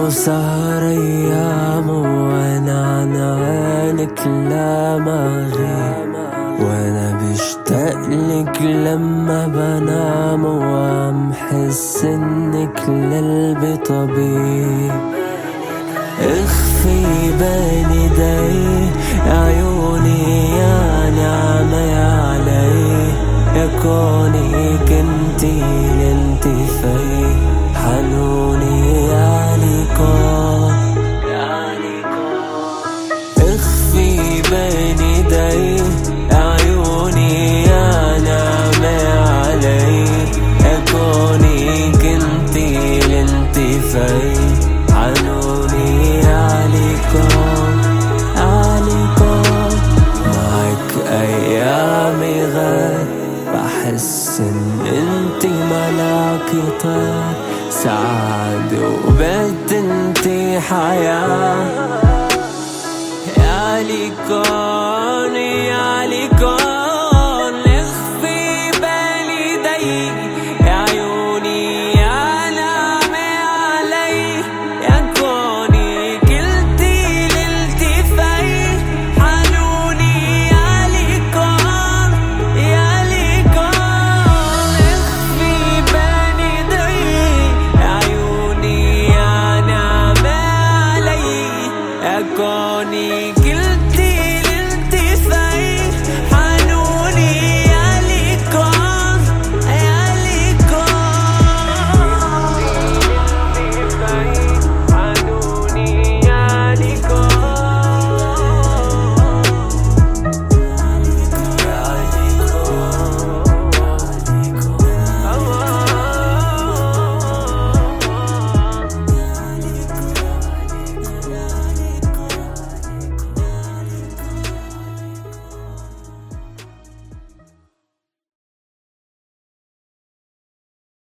وسهر أيام وأنا عن عينك لا ما غيب، وأنا بشتاقلك لما بنام وعم حس إنك لقلبي طبيب. اخفي بين ايدي عيوني يا نعمة يا علي، يا كوني كنتي لنتي في حنوني يا ليكون. اخفي بين ايدي عيوني يا نعمة يا علي، يا كوني كنتي لنتي في حنوني عليكم. معك أيامي غير، بحس إن انتي ملاكي طير، سعادة وبدت انتي حياة. يا عليكم